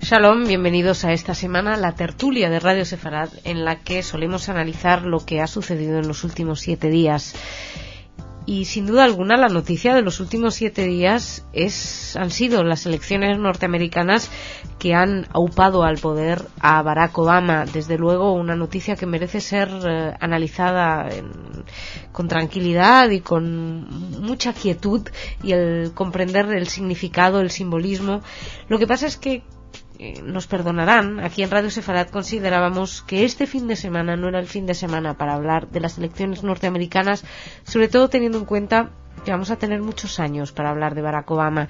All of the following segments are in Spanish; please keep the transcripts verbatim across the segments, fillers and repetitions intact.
Shalom, bienvenidos a esta semana, la tertulia de Radio Sefarad, en la que solemos analizar lo que ha sucedido en los últimos siete días. Y sin duda alguna la noticia de los últimos siete días es, han sido las elecciones norteamericanas que han aupado al poder a Barack Obama. Desde luego una noticia que merece ser eh, analizada en, con tranquilidad y con mucha quietud, y el comprender el significado, el simbolismo. Lo que pasa es que nos perdonarán, aquí en Radio Sefarad considerábamos que este fin de semana no era el fin de semana para hablar de las elecciones norteamericanas, sobre todo teniendo en cuenta que vamos a tener muchos años para hablar de Barack Obama.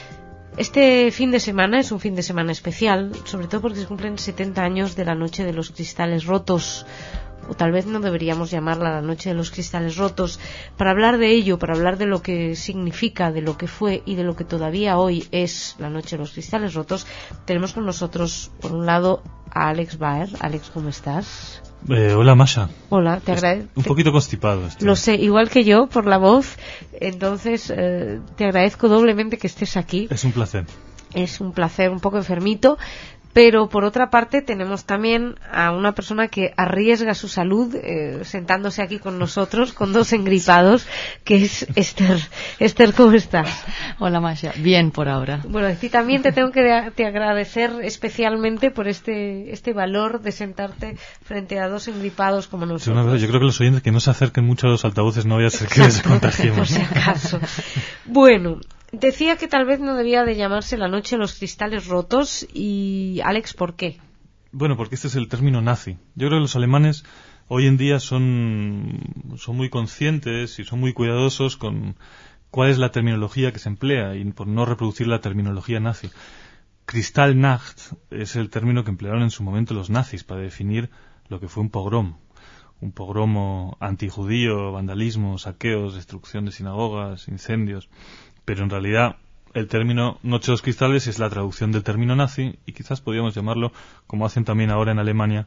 Este fin de semana es un fin de semana especial, sobre todo porque se cumplen setenta años de la Noche de los Cristales Rotos, o tal vez no deberíamos llamarla la Noche de los Cristales Rotos. Para hablar de ello, para hablar de lo que significa, de lo que fue y de lo que todavía hoy es la Noche de los Cristales Rotos, tenemos con nosotros, por un lado, a Alex Baer. Alex, ¿cómo estás? Eh, hola, Masha. Hola, te agradezco. Un poquito constipado estoy. Lo sé, igual que yo, por la voz. Entonces, eh, te agradezco doblemente que estés aquí. Es un placer. Es un placer, un poco enfermito. Pero por otra parte tenemos también a una persona que arriesga su salud eh, sentándose aquí con nosotros, con dos engripados, que es Esther. Esther, ¿cómo estás? Hola, Masha. Bien por ahora. Bueno, a ti también te tengo que te agradecer especialmente por este este valor de sentarte frente a dos engripados como nosotros. Sí, una cosa, yo creo que los oyentes que no se acerquen mucho a los altavoces no vaya a ser que les contagiemos. Por si acaso. Bueno, decía que tal vez no debía de llamarse la Noche de los Cristales Rotos. Y, Alex, ¿por qué? Bueno, porque este es el término nazi. Yo creo que los alemanes hoy en día son, son muy conscientes y son muy cuidadosos con cuál es la terminología que se emplea, y por no reproducir la terminología nazi. Kristallnacht es el término que emplearon en su momento los nazis para definir lo que fue un pogrom. Un pogromo antijudío, vandalismo, saqueos, destrucción de sinagogas, incendios. Pero en realidad el término Noche de los Cristales es la traducción del término nazi, y quizás podríamos llamarlo, como hacen también ahora en Alemania,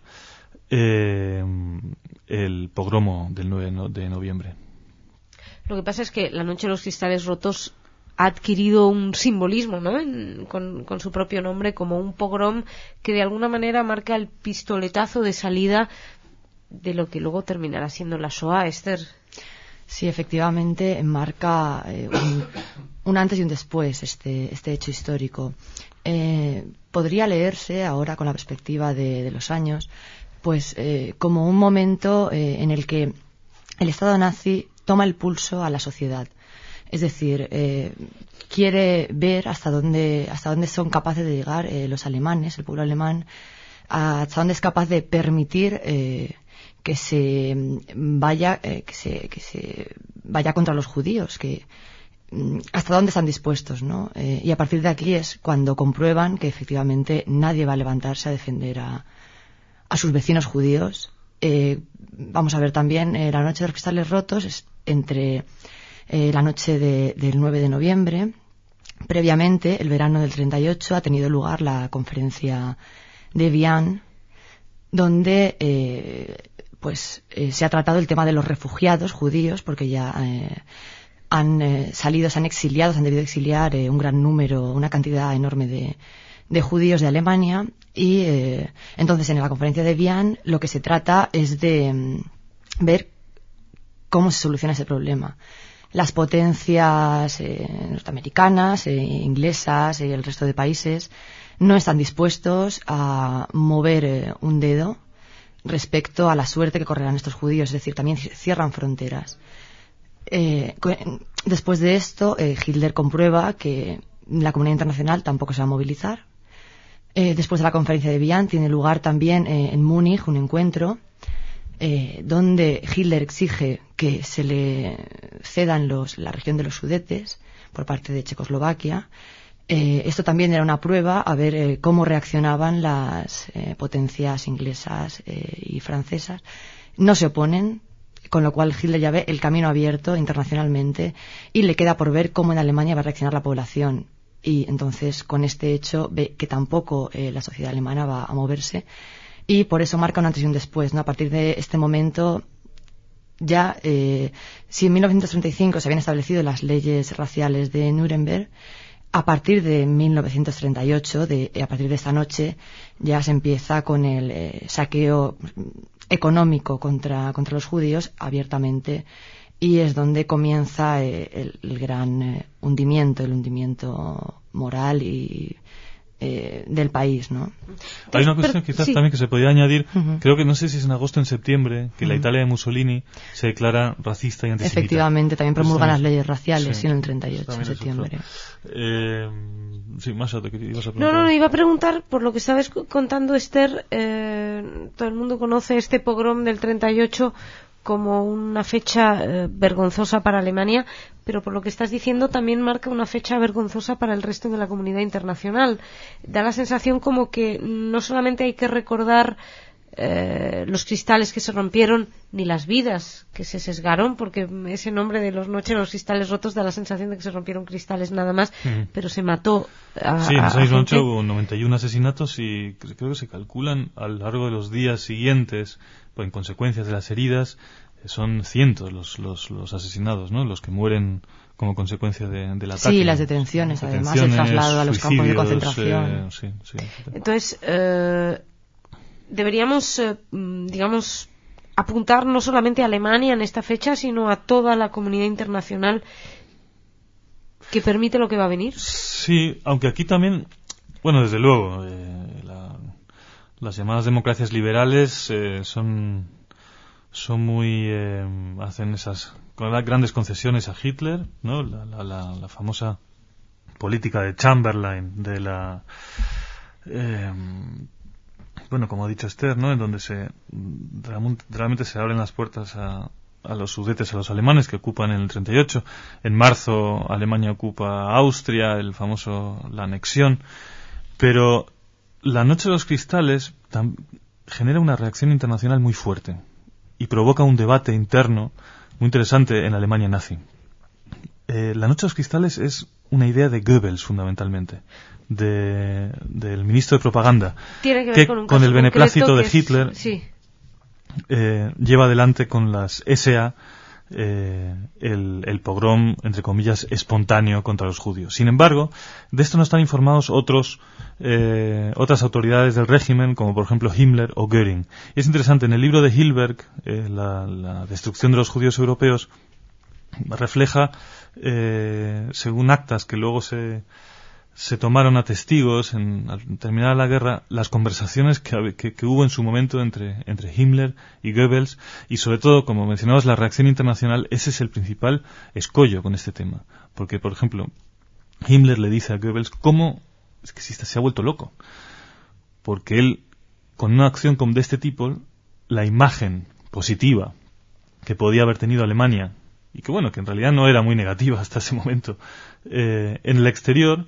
eh, el pogromo del nueve de noviembre. Lo que pasa es que la Noche de los Cristales Rotos ha adquirido un simbolismo, ¿no? En, con, con su propio nombre, como un pogrom que de alguna manera marca el pistoletazo de salida de lo que luego terminará siendo la Shoah, Esther. Sí, efectivamente marca eh, un, un antes y un después este, este hecho histórico. Eh, podría leerse ahora con la perspectiva de, de los años, pues eh, como un momento eh, en el que el Estado nazi toma el pulso a la sociedad. Es decir, eh, quiere ver hasta dónde hasta dónde son capaces de llegar eh, los alemanes, el pueblo alemán, hasta dónde es capaz de permitir eh, que se vaya eh, que se que se vaya contra los judíos, que hasta dónde están dispuestos, ¿no? Eh, y a partir de aquí es cuando comprueban que efectivamente nadie va a levantarse a defender a, a sus vecinos judíos. Eh, vamos a ver también eh, la Noche de los Cristales Rotos es entre eh, la noche de, del nueve de noviembre. Previamente, el verano del treinta y ocho, ha tenido lugar la conferencia de Vian, donde eh, pues eh, se ha tratado el tema de los refugiados judíos, porque ya eh, han eh, salido, se han exiliado, se han debido exiliar eh, un gran número, una cantidad enorme de, de judíos de Alemania, y eh, entonces en la conferencia de Vian lo que se trata es de mm, ver cómo se soluciona ese problema. Las potencias eh, norteamericanas, eh, inglesas y el resto de países no están dispuestos a mover eh, un dedo respecto a la suerte que correrán estos judíos, es decir, también cierran fronteras. Eh, después de esto, eh, Hitler comprueba que la comunidad internacional tampoco se va a movilizar. Eh, después de la conferencia de Vian tiene lugar también eh, en Múnich un encuentro eh, donde Hitler exige que se le cedan los, la región de los Sudetes por parte de Checoslovaquia. Eh, esto también era una prueba a ver eh, cómo reaccionaban las eh, potencias inglesas eh, y francesas. No se oponen, con lo cual Hitler ya ve el camino abierto internacionalmente y le queda por ver cómo en Alemania va a reaccionar la población. Y entonces con este hecho ve que tampoco eh, la sociedad alemana va a moverse, y por eso marca un antes y un después, ¿no? A partir de este momento ya, eh, si en mil novecientos treinta y cinco se habían establecido las leyes raciales de Nuremberg, a partir de mil novecientos treinta y ocho, de, a partir de esta noche, ya se empieza con el eh, saqueo económico contra, contra los judíos abiertamente, y es donde comienza eh, el, el gran eh, hundimiento, el hundimiento moral y eh, del país, ¿no? Hay una cuestión quizás sí. también que se podría añadir, uh-huh. creo que no sé si es en agosto o en septiembre, que uh-huh. la Italia de Mussolini se declara racista y antisemita. Efectivamente, también promulgan las leyes raciales, sí, en el treinta y ocho, en septiembre. Eh, sí, Masha, te ibas a preguntar. No, no, no, iba a preguntar, por lo que estabas contando, Esther, eh, todo el mundo conoce este pogrom del treinta y ocho como una fecha eh, vergonzosa para Alemania, pero por lo que estás diciendo también marca una fecha vergonzosa para el resto de la comunidad internacional. Da la sensación como que no solamente hay que recordar eh, los cristales que se rompieron, ni las vidas que se sesgaron, porque ese nombre de los Noche los cristales rotos da la sensación de que se rompieron cristales nada más, mm. pero se mató a Sí, en esa misma noche gente. hubo noventa y uno asesinatos y creo que se calculan a lo largo de los días siguientes, pues en consecuencias de las heridas, son cientos los, los, los asesinados, ¿no? Los que mueren como consecuencia de, del ataque. Sí, las detenciones, además, el traslado a los campos de concentración. Eh, sí, sí. Entonces, eh, deberíamos, eh, digamos, apuntar no solamente a Alemania en esta fecha, sino a toda la comunidad internacional que permite lo que va a venir. Sí, aunque aquí también, bueno, desde luego, eh, la, las llamadas democracias liberales eh, son... son muy eh, hacen esas grandes concesiones a Hitler, ¿no? La, la, la, la famosa política de Chamberlain, de la eh, bueno, como ha dicho Esther, ¿no? En donde se realmente se abren las puertas a, a los sudetes, a los alemanes que ocupan en el treinta y ocho. En marzo Alemania ocupa Austria, el famoso la anexión, pero la Noche de los Cristales tam, genera una reacción internacional muy fuerte y provoca un debate interno muy interesante en la Alemania nazi. Eh, la Noche de los Cristales es una idea de Goebbels, fundamentalmente, de, del ministro de Propaganda, Tiene que, ver que con, un con el beneplácito de es, Hitler sí. eh, lleva adelante con las ese a eh, el, el pogrom, entre comillas, espontáneo contra los judíos. Sin embargo, de esto no están informados otros eh, otras autoridades del régimen, como por ejemplo Himmler o Göring. Y es interesante, en el libro de Hilberg, eh, la, la destrucción de los judíos europeos, refleja, eh, según actas que luego se se tomaron a testigos en, al terminar la guerra, las conversaciones que, que, que hubo en su momento entre, entre Himmler y Goebbels, y sobre todo, como mencionabas, la reacción internacional. Ese es el principal escollo con este tema, porque, por ejemplo, Himmler le dice a Goebbels cómo es que si se ha vuelto loco, porque él, con una acción como de este tipo, la imagen positiva que podía haber tenido Alemania, y que bueno, que en realidad no era muy negativa hasta ese momento, eh, en el exterior,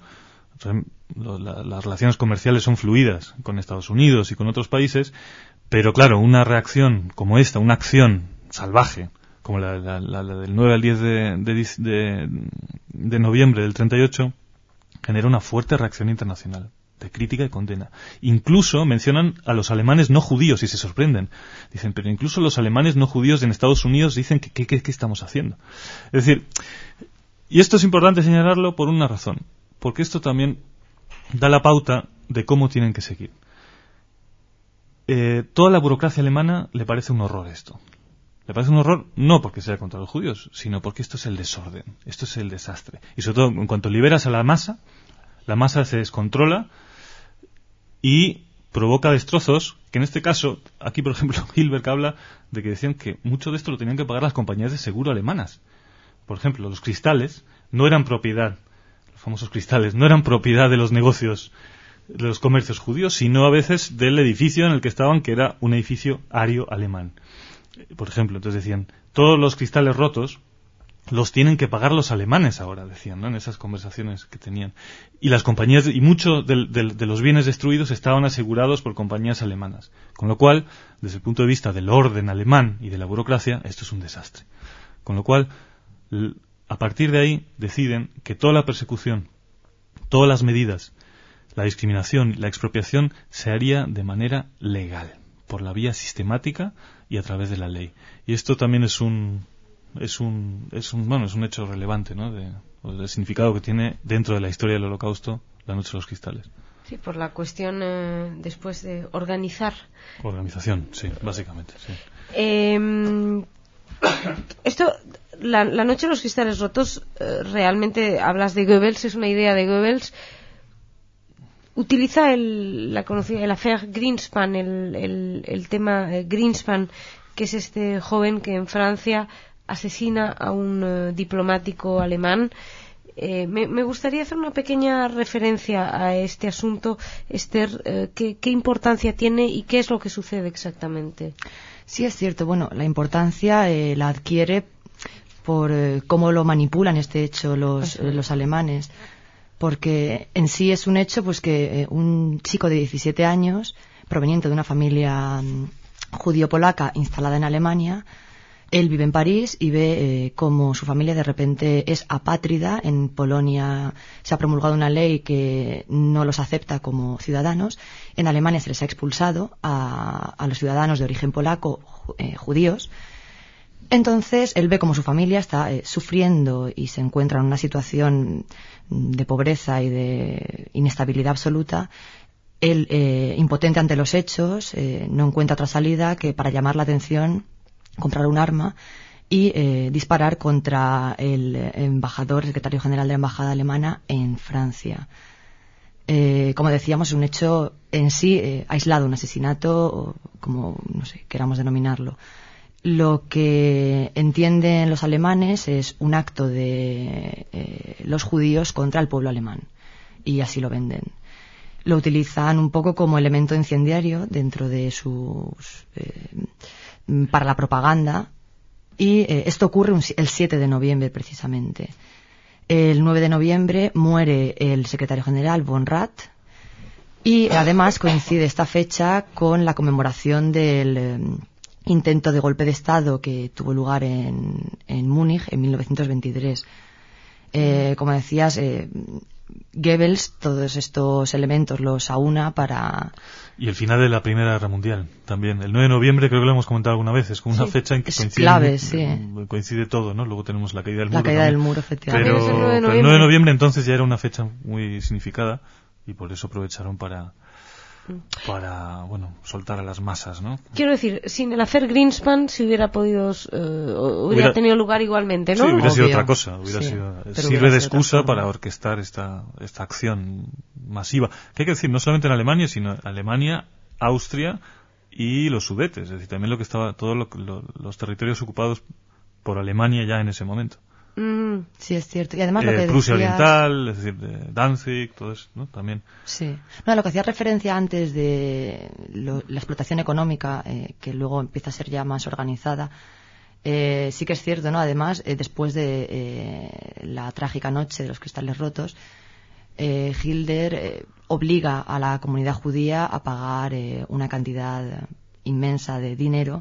las relaciones comerciales son fluidas con Estados Unidos y con otros países, pero claro, una reacción como esta, una acción salvaje, como la, la, la, la del nueve al diez de, de, de, de noviembre del treinta y ocho, genera una fuerte reacción internacional de crítica y condena. Incluso mencionan a los alemanes no judíos y se sorprenden. Dicen, pero incluso los alemanes no judíos en Estados Unidos dicen que qué estamos haciendo. Es decir, y esto es importante señalarlo por una razón, porque esto también da la pauta de cómo tienen que seguir. Eh, toda la burocracia alemana le parece un horror esto. Le parece un horror no porque sea contra los judíos, sino porque esto es el desorden, esto es el desastre. Y sobre todo, en cuanto liberas a la masa, la masa se descontrola y provoca destrozos, que en este caso, aquí por ejemplo, Hilberg habla de que decían que mucho de esto lo tenían que pagar las compañías de seguro alemanas. Por ejemplo, los cristales no eran propiedad, los famosos cristales, no eran propiedad de los negocios, de los comercios judíos, sino a veces del edificio en el que estaban, que era un edificio ario alemán. Por ejemplo, entonces decían, todos los cristales rotos los tienen que pagar los alemanes ahora, decían, ¿no? En esas conversaciones que tenían. Y las compañías, y muchos de, de, de los bienes destruidos estaban asegurados por compañías alemanas. Con lo cual, desde el punto de vista del orden alemán y de la burocracia, esto es un desastre. Con lo cual, a partir de ahí, deciden que toda la persecución, todas las medidas, la discriminación, la expropiación, se haría de manera legal, por la vía sistemática y a través de la ley. Y esto también es un es un, es un, bueno, es un hecho relevante, ¿no? De, del significado que tiene dentro de la historia del Holocausto la Noche de los Cristales. Sí, por la cuestión eh, después de organizar. Organización, sí, básicamente, sí. Eh, esto, la, la Noche de los Cristales Rotos, eh, realmente hablas de Goebbels, es una idea de Goebbels. Utiliza el, la conocida, el affaire Greenspan, el, el, el tema eh, Greenspan, que es este joven que en Francia asesina a un uh, diplomático alemán. Eh, me, me gustaría hacer una pequeña referencia a este asunto, Esther. Eh, ¿qué, ¿Qué importancia tiene y qué es lo que sucede exactamente? Sí, es cierto. Bueno, la importancia eh, la adquiere por eh, cómo lo manipulan este hecho los, eh, los alemanes. Porque en sí es un hecho pues que eh, un chico de diecisiete años, proveniente de una familia um, judío-polaca instalada en Alemania, él vive en París y ve eh, cómo su familia de repente es apátrida. En Polonia se ha promulgado una ley que no los acepta como ciudadanos. En Alemania se les ha expulsado a, a los ciudadanos de origen polaco eh, judíos. Entonces él ve cómo su familia está eh, sufriendo y se encuentra en una situación de pobreza y de inestabilidad absoluta. Él, eh, impotente ante los hechos, eh, no encuentra otra salida que para llamar la atención comprar un arma y eh, disparar contra el embajador, el secretario general de la embajada alemana en Francia. Eh, como decíamos, es un hecho en sí eh, aislado, un asesinato, o como no sé, queramos denominarlo. Lo que entienden los alemanes es un acto de eh, los judíos contra el pueblo alemán, y así lo venden. Lo utilizan un poco como elemento incendiario dentro de sus eh, para la propaganda, y eh, esto ocurre un, el siete de noviembre precisamente. El nueve de noviembre muere el secretario general von Rath, y además coincide esta fecha con la conmemoración del eh, intento de golpe de Estado que tuvo lugar en, en Múnich en mil novecientos veintitrés. Eh, como decías, eh, Goebbels todos estos elementos los aúna para... Y el final de la Primera Guerra Mundial también. El nueve de noviembre, creo que lo hemos comentado alguna vez, es como una sí, fecha en que es coincide, clave, sí. coincide todo, ¿no? Luego tenemos la caída del la muro. La caída también. del muro, efectivamente. Pero, el nueve de pero el nueve de noviembre entonces ya era una fecha muy significada y por eso aprovecharon para... para, bueno, soltar a las masas, ¿no? Quiero decir, sin el hacer Greenspan se hubiera podido, eh, hubiera, hubiera tenido lugar igualmente, ¿no? Sí, hubiera Obvio. sido otra cosa, hubiera sí, sido, sirve hubiera de sido excusa para orquestar esta, esta acción masiva. Que hay que decir, no solamente en Alemania, sino Alemania, Austria y los Sudetes, es decir, también lo que estaba, todos lo, lo, los territorios ocupados por Alemania ya en ese momento. Mm. Sí, es cierto. Y además eh, lo que Prusia decías... Oriental, es decir, de Danzig, todo eso, ¿no? También. Sí. No, lo que hacía referencia antes de lo, la explotación económica, eh, que luego empieza a ser ya más organizada, eh, sí que es cierto, ¿no? Además, eh, después de eh, la trágica noche de los cristales rotos, eh, Hitler eh, obliga a la comunidad judía a pagar eh, una cantidad inmensa de dinero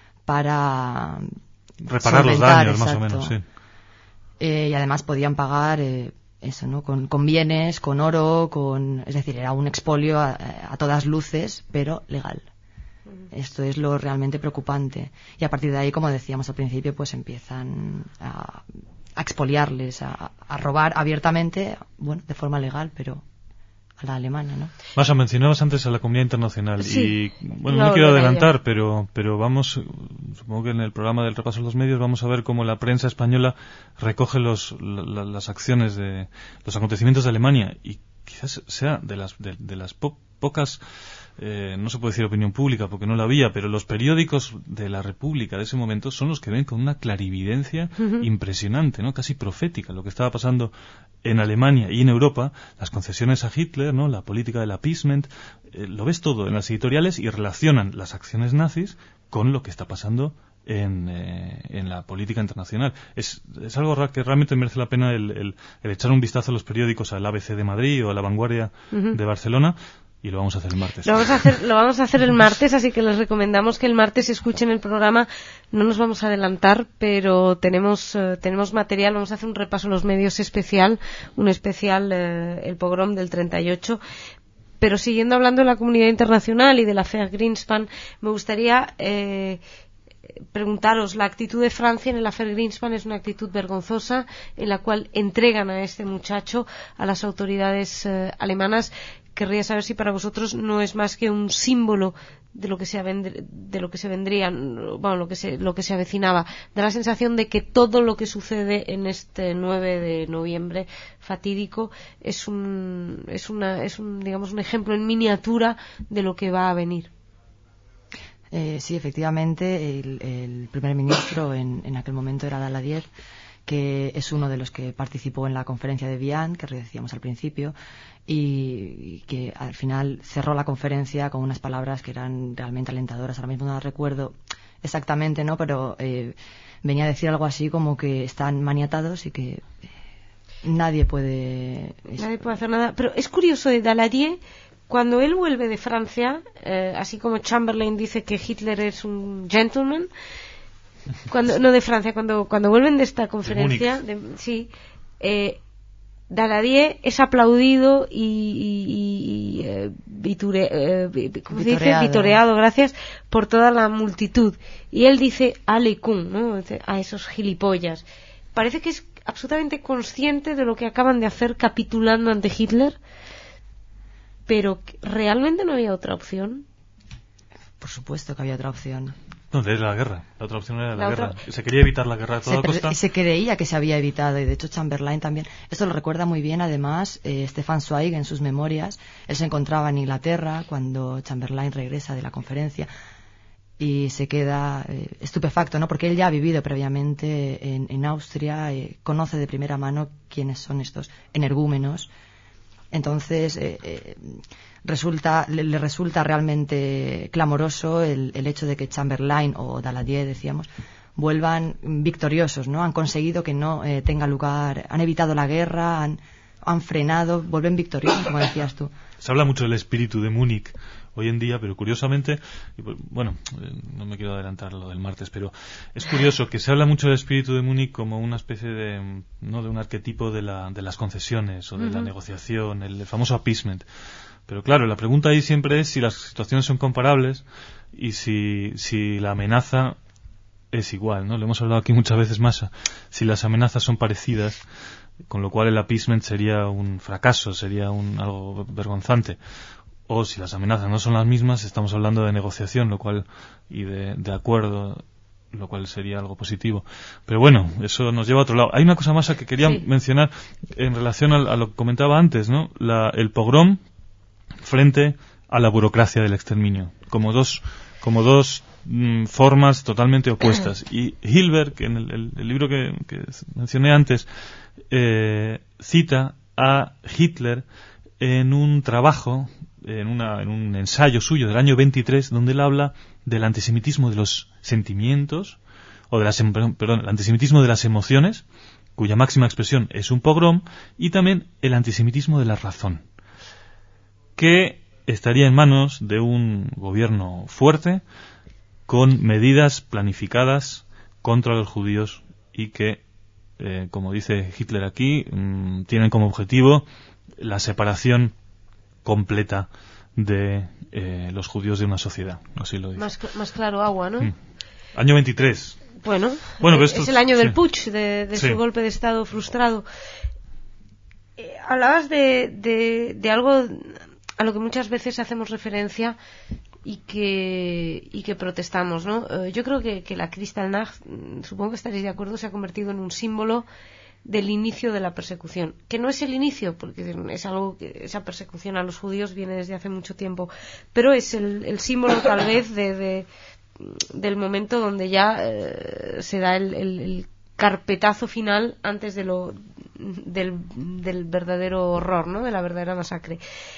para reparar los daños, exacto. Más o menos, sí. Eh, y además podían pagar eh, eso, ¿no? Con, con bienes, con oro, con, es decir, era un expolio a, a todas luces, pero legal. Mm. Esto es lo realmente preocupante. Y a partir de ahí, como decíamos al principio, pues empiezan a, a expoliarles, a, a robar abiertamente, bueno, de forma legal, pero a la alemana, ¿no? Masha, mencionabas antes a la comunidad internacional sí, y, bueno, no, no quiero adelantar, pero pero vamos, supongo que en el programa del repaso de los medios vamos a ver cómo la prensa española recoge los, la, las acciones de los acontecimientos de Alemania y quizás sea de las de, de las po pocas eh, no se puede decir opinión pública porque no la había, pero los periódicos de la República de ese momento son los que ven con una clarividencia uh-huh. impresionante, ¿no? Casi profética lo que estaba pasando en Alemania y en Europa, las concesiones a Hitler, ¿no? La política del appeasement, eh, lo ves todo en las editoriales y relacionan las acciones nazis con lo que está pasando en, eh, en la política internacional. Es, es algo que realmente merece la pena el, el, el echar un vistazo a los periódicos, al A B C de Madrid o a La Vanguardia uh-huh. de Barcelona. Y lo vamos a hacer el martes. Lo vamos a hacer, lo vamos a hacer el martes, así que les recomendamos que el martes escuchen el programa. No nos vamos a adelantar, pero tenemos uh, tenemos material. Vamos a hacer un repaso en los medios especial, un especial, uh, el pogrom del treinta y ocho. Pero siguiendo hablando de la comunidad internacional y de la affaire Greenspan, me gustaría eh, eh, preguntaros, la actitud de Francia en el affair Greenspan es una actitud vergonzosa en la cual entregan a este muchacho a las autoridades eh, alemanas. Querría saber si para vosotros no es más que un símbolo de lo que se avend- de lo que se vendría, bueno, lo que se lo que se avecinaba. Da la sensación de que todo lo que sucede en este nueve de noviembre fatídico es un es una es un digamos un ejemplo en miniatura de lo que va a venir. Eh, sí, efectivamente, el, el primer ministro en, en aquel momento era Daladier, que es uno de los que participó en la conferencia de Vian, que decíamos al principio, y, y que al final cerró la conferencia con unas palabras que eran realmente alentadoras. Ahora mismo no las recuerdo exactamente, ¿no? Pero eh, venía a decir algo así como que están maniatados y que eh, nadie puede... Nadie puede hacer nada. Pero es curioso de Daladier, cuando él vuelve de Francia, eh, así como Chamberlain dice que Hitler es un gentleman, cuando no de Francia, cuando cuando vuelven de esta conferencia, de, sí, eh, Daladier es aplaudido y, y, y eh, viture, eh, ¿cómo se dice? Vitoreado, gracias, por toda la multitud. Y él dice "ale con", ¿no? Dice, a esos gilipollas. Parece que es absolutamente consciente de lo que acaban de hacer capitulando ante Hitler, pero realmente no había otra opción. Por supuesto que había otra opción. No, de la guerra. La otra opción era la, la guerra. Otra... Se quería evitar la guerra a toda se, costa. Y se creía que se había evitado, y de hecho Chamberlain también. Esto lo recuerda muy bien, además, eh, Stefan Zweig en sus memorias. Él se encontraba en Inglaterra cuando Chamberlain regresa de la conferencia y se queda eh, estupefacto, ¿no? Porque él ya ha vivido previamente en, en Austria, eh, conoce de primera mano quiénes son estos energúmenos. Entonces, eh, eh, resulta, le, le resulta realmente clamoroso el, el hecho de que Chamberlain o Daladier, decíamos, vuelvan victoriosos, ¿no? Han conseguido que no eh, tenga lugar, han evitado la guerra, han, han frenado, vuelven victoriosos, como decías tú. Se habla mucho del espíritu de Múnich hoy en día, pero curiosamente, bueno, no me quiero adelantar lo del martes, pero es curioso que se habla mucho del espíritu de Múnich como una especie de, no, de un arquetipo de, la, de las concesiones o de uh-huh. la negociación, el, el famoso appeasement. Pero claro, la pregunta ahí siempre es si las situaciones son comparables y si, si la amenaza es igual, ¿no? Lo hemos hablado aquí muchas veces más. Si las amenazas son parecidas, con lo cual el appeasement sería un fracaso, sería un algo vergonzante. O si las amenazas no son las mismas, estamos hablando de negociación, lo cual y de, de acuerdo, lo cual sería algo positivo. Pero bueno, eso nos lleva a otro lado. Hay una cosa más que quería sí. mencionar en relación a, a lo que comentaba antes, ¿no? La, el pogrom frente a la burocracia del exterminio, como dos, como dos mm, formas totalmente opuestas. Y Hilberg, en el, el, el libro que, que mencioné antes, eh, cita a Hitler en un trabajo, en, una, en un ensayo suyo del año veintitrés, donde él habla del antisemitismo de los sentimientos, o de las, perdón, el antisemitismo de las emociones, cuya máxima expresión es un pogrom, y también el antisemitismo de la razón, que estaría en manos de un gobierno fuerte, con medidas planificadas contra los judíos y que, eh, como dice Hitler aquí, mmm, tienen como objetivo la separación completa de eh, los judíos de una sociedad. Así lo dice. Más, más claro agua, ¿no? Mm. Año veintitrés. Bueno, bueno es, esto, es el año sí. del putsch, de, de sí. su golpe de Estado frustrado. Eh, hablabas de, de, de algo a lo que muchas veces hacemos referencia y que y que protestamos, ¿no? Eh, yo creo que, que la Kristallnacht, supongo que estaréis de acuerdo, se ha convertido en un símbolo del inicio de la persecución, que no es el inicio, porque es algo que esa persecución a los judíos viene desde hace mucho tiempo, pero es el, el símbolo tal vez de, de del momento donde ya eh, se da el, el, el carpetazo final antes de lo del, del verdadero horror, ¿no? De la verdadera masacre.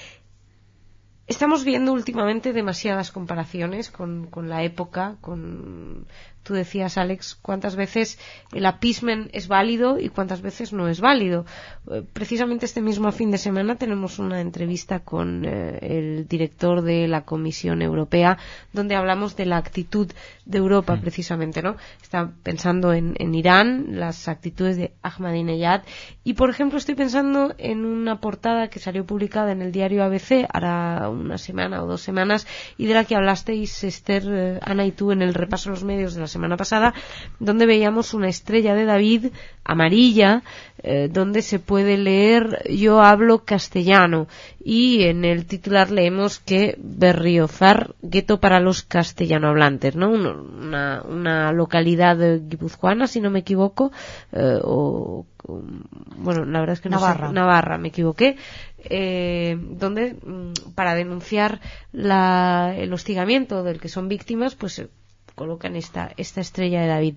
Estamos viendo últimamente demasiadas comparaciones con, con la época, con... Tú decías, Alex, cuántas veces el appeasement es válido y cuántas veces no es válido. Eh, precisamente este mismo fin de semana tenemos una entrevista con eh, el director de la Comisión Europea, donde hablamos de la actitud de Europa, mm. precisamente, ¿no? Está pensando en, en Irán, las actitudes de Ahmadinejad, y, por ejemplo, estoy pensando en una portada que salió publicada en el diario A B C hará una semana o dos semanas, y de la que hablasteis, Esther, eh, Ana y tú, en el repaso a los medios de la semana pasada, donde veíamos una estrella de David amarilla, eh, donde se puede leer "Yo hablo castellano", y en el titular leemos que Berriozar, gueto para los castellanohablantes, ¿no? Una, una localidad guipuzcoana, si no me equivoco, eh, o bueno, la verdad es que no Navarra. sé, Navarra, me equivoqué, eh, donde para denunciar la, el hostigamiento del que son víctimas, pues eh, colocan esta, esta estrella de David.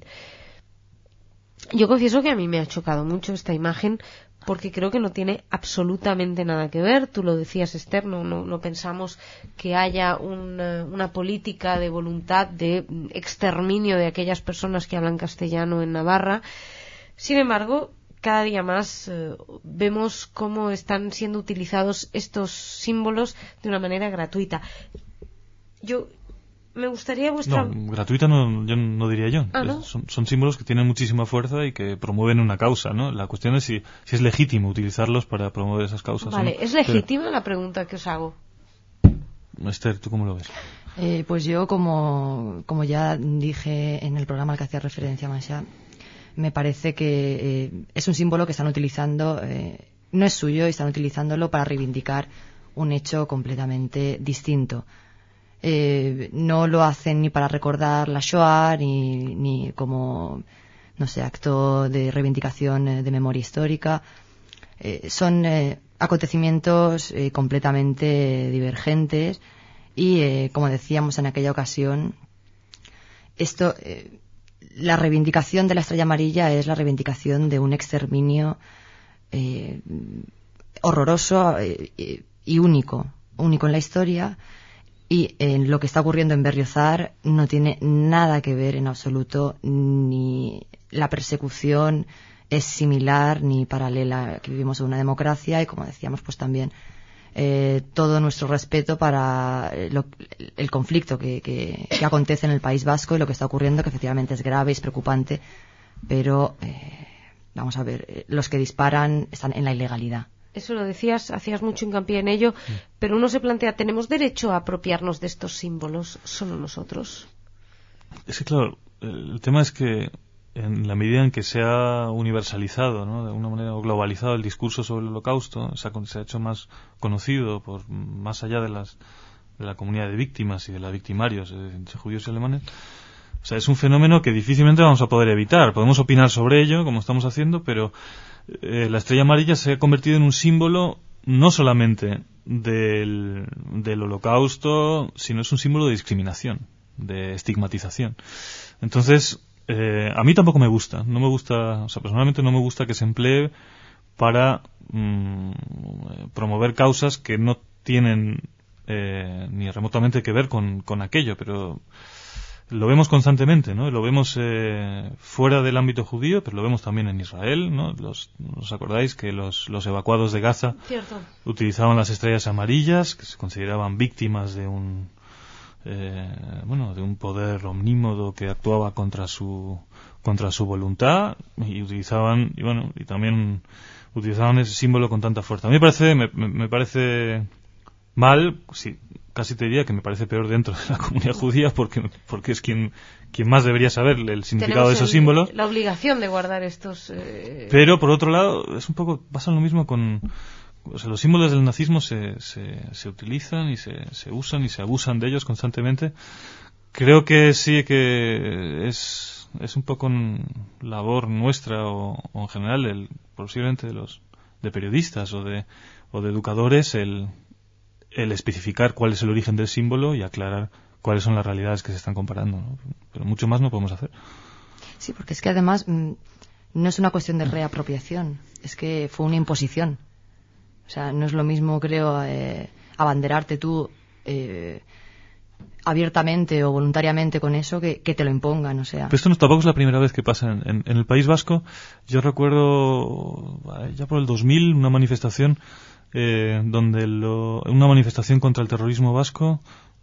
Yo confieso que a mí me ha chocado mucho esta imagen, porque creo que no tiene absolutamente nada que ver. Tú lo decías, Esther, no, no, no pensamos que haya una, una política de voluntad de exterminio de aquellas personas que hablan castellano en Navarra. Sin embargo, cada día más eh, vemos cómo están siendo utilizados estos símbolos de una manera gratuita. Yo me gustaría vuestra... No, gratuita no, yo no diría yo. ¿Ah, no? son, son símbolos que tienen muchísima fuerza y que promueven una causa, ¿no? La cuestión es si, si es legítimo utilizarlos para promover esas causas. Vale, ¿no? ¿es legítima Pero... la pregunta que os hago? Esther, ¿tú cómo lo ves? Eh, pues yo, como, como ya dije en el programa al que hacía referencia Masha, me parece que eh, es un símbolo que están utilizando, eh, no es suyo, y están utilizándolo para reivindicar un hecho completamente distinto. Eh, no lo hacen ni para recordar la Shoah, ni, ni como, no sé, acto de reivindicación eh, de memoria histórica. Eh, son eh, acontecimientos eh, completamente divergentes y, eh, como decíamos en aquella ocasión, esto, eh, la reivindicación de la estrella amarilla es la reivindicación de un exterminio eh, horroroso eh, y único, único en la historia. Y eh, lo que está ocurriendo en Berriozar no tiene nada que ver en absoluto, ni la persecución es similar ni paralela, que vivimos en una democracia, y como decíamos, pues también eh, todo nuestro respeto para lo, el conflicto que, que, que acontece en el País Vasco y lo que está ocurriendo, que efectivamente es grave, es preocupante, pero eh, vamos a ver, los que disparan están en la ilegalidad. Eso lo decías, hacías mucho hincapié en ello, sí. Pero uno se plantea, ¿tenemos derecho a apropiarnos de estos símbolos solo nosotros? Es que claro, el tema es que en la medida en que se ha universalizado, ¿no?, de alguna manera, o globalizado el discurso sobre el Holocausto, se ha, se ha hecho más conocido por más allá de las de la comunidad de víctimas y de los victimarios entre judíos y alemanes. O sea, es un fenómeno que difícilmente vamos a poder evitar. Podemos opinar sobre ello, como estamos haciendo, pero eh, la estrella amarilla se ha convertido en un símbolo no solamente del, del Holocausto, sino es un símbolo de discriminación, de estigmatización. Entonces, eh, a mí tampoco me gusta. No me gusta, o sea, personalmente no me gusta que se emplee para mmm, promover causas que no tienen eh, ni remotamente que ver con, con aquello, pero lo vemos constantemente, ¿no? Lo vemos eh, fuera del ámbito judío, pero lo vemos también en Israel, ¿no? Los, ¿os acordáis que los, los evacuados de Gaza Cierto. utilizaban las estrellas amarillas, que se consideraban víctimas de un eh, bueno, de un poder omnímodo que actuaba contra su contra su voluntad, y utilizaban y bueno y también utilizaban ese símbolo con tanta fuerza. A mí me parece me, me parece mal, sí, casi te diría que me parece peor dentro de la comunidad judía, porque porque es quien quien más debería saber el significado Tenemos de esos el, símbolos. La obligación de guardar estos. Eh... Pero por otro lado es un poco pasa lo mismo con, o sea, los símbolos del nazismo se se, se utilizan y se, se usan y se abusan de ellos constantemente. Creo que sí que es es un poco labor nuestra o, o en general el, posiblemente de los de periodistas o de o de educadores el el especificar cuál es el origen del símbolo y aclarar cuáles son las realidades que se están comparando, ¿no? Pero mucho más no podemos hacer. Sí, porque es que además mmm, no es una cuestión de reapropiación, es que fue una imposición. O sea, no es lo mismo, creo, eh, abanderarte tú eh, abiertamente o voluntariamente con eso que, que te lo impongan, o sea. Pero esto no, tampoco es la primera vez que pasa en, en, en el País Vasco. Yo recuerdo ya por el dos mil una manifestación Eh, donde lo, una manifestación contra el terrorismo vasco,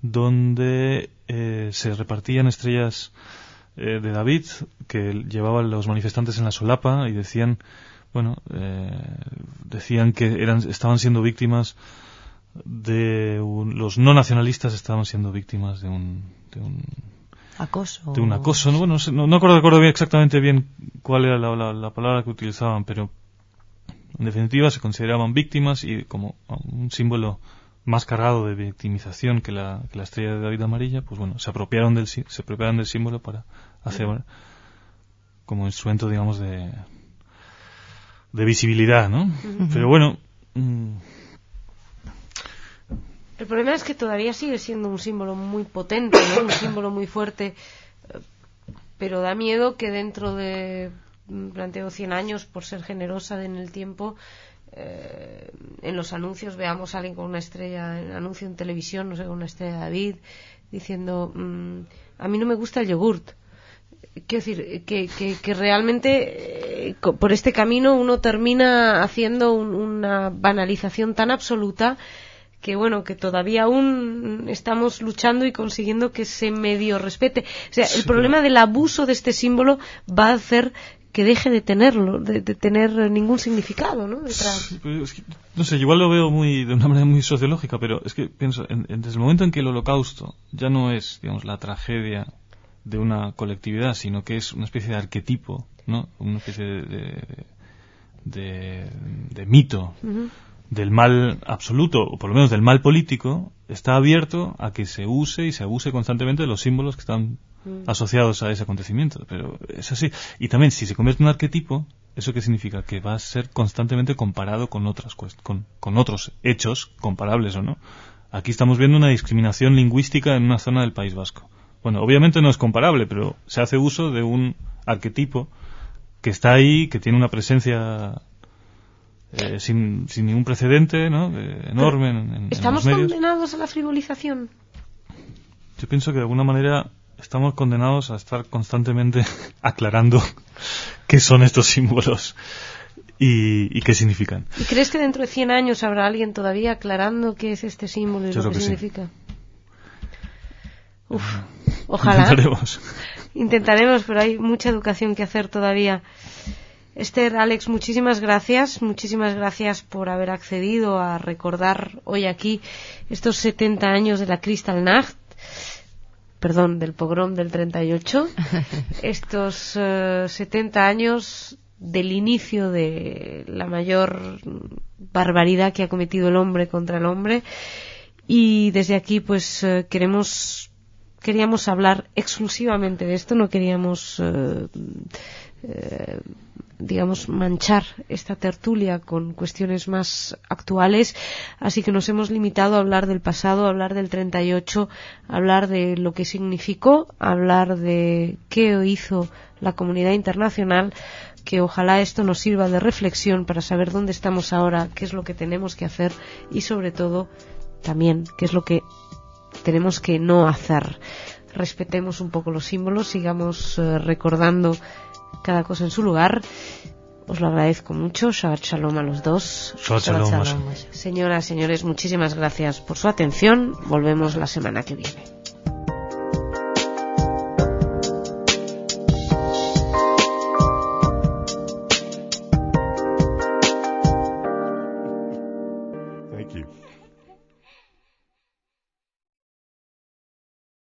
donde eh, se repartían estrellas eh, de David que llevaban los manifestantes en la solapa y decían, bueno, eh, decían que eran estaban siendo víctimas de un, los no nacionalistas estaban siendo víctimas de un de un acoso. De un acoso, no, bueno, no, no recuerdo bien exactamente bien cuál era la, la, la palabra que utilizaban, pero en definitiva se consideraban víctimas y como un símbolo más cargado de victimización que la, que la estrella de David amarilla, pues bueno, se apropiaron del, se apropiaron del símbolo para hacer como instrumento, digamos, de, de visibilidad, ¿no? Uh-huh. Pero bueno... Mmm, el problema es que todavía sigue siendo un símbolo muy potente, ¿no? Un símbolo muy fuerte, pero da miedo que dentro de, planteo cien años, por ser generosa en el tiempo, eh, en los anuncios veamos a alguien con una estrella, en anuncio en televisión, no sé, con una estrella de David, diciendo, mmm, a mí no me gusta el yogurt. Quiero decir, que, que, que realmente eh, por este camino uno termina haciendo un, una banalización tan absoluta que bueno, que todavía aún estamos luchando y consiguiendo que se medio respete. O sea, el sí, problema del abuso de este símbolo va a hacer que deje de tenerlo, de, de tener ningún significado, ¿no? Detrás. Es que, no sé, igual lo veo muy de una manera muy sociológica, pero es que pienso, en, en, desde el momento en que el Holocausto ya no es, digamos, la tragedia de una colectividad, sino que es una especie de arquetipo, ¿no? Una especie de, de, de, de mito. Uh-huh. Del mal absoluto, o por lo menos del mal político, está abierto a que se use y se abuse constantemente de los símbolos que están mm. asociados a ese acontecimiento. Pero es así. Y también, si se convierte en un arquetipo, ¿eso qué significa? Que va a ser constantemente comparado con otras con, con otros hechos comparables o no. Aquí estamos viendo una discriminación lingüística en una zona del País Vasco. Bueno, obviamente no es comparable, pero se hace uso de un arquetipo que está ahí, que tiene una presencia... Eh, sin, sin ningún precedente, ¿no? Eh, enorme en, en, ¿Estamos en los medios. condenados a la frivolización? Yo pienso que de alguna manera estamos condenados a estar constantemente aclarando qué son estos símbolos y, y qué significan. ¿Y crees que dentro de cien años habrá alguien todavía aclarando qué es este símbolo y Yo lo que, que significa? Sí. Uf, ojalá. Intentaremos. Intentaremos, pero hay mucha educación que hacer todavía. Esther, Alex, muchísimas gracias, muchísimas gracias por haber accedido a recordar hoy aquí estos setenta años de la Kristallnacht, perdón, del pogrom del treinta y ocho, estos uh, setenta años del inicio de la mayor barbaridad que ha cometido el hombre contra el hombre, y desde aquí pues uh, queremos queríamos hablar exclusivamente de esto, no queríamos uh, uh, digamos, manchar esta tertulia con cuestiones más actuales, así que nos hemos limitado a hablar del pasado, a hablar del treinta y ocho, a hablar de lo que significó, a hablar de qué hizo la comunidad internacional, que ojalá esto nos sirva de reflexión para saber dónde estamos ahora, qué es lo que tenemos que hacer y sobre todo también qué es lo que tenemos que no hacer. Respetemos un poco los símbolos, sigamos uh, recordando cada cosa en su lugar. Os lo agradezco mucho. Shabbat Shalom a los dos. Shabbat Shalom. Shabbat Shalom. Señoras, señores, muchísimas gracias por su atención. Volvemos la semana que viene.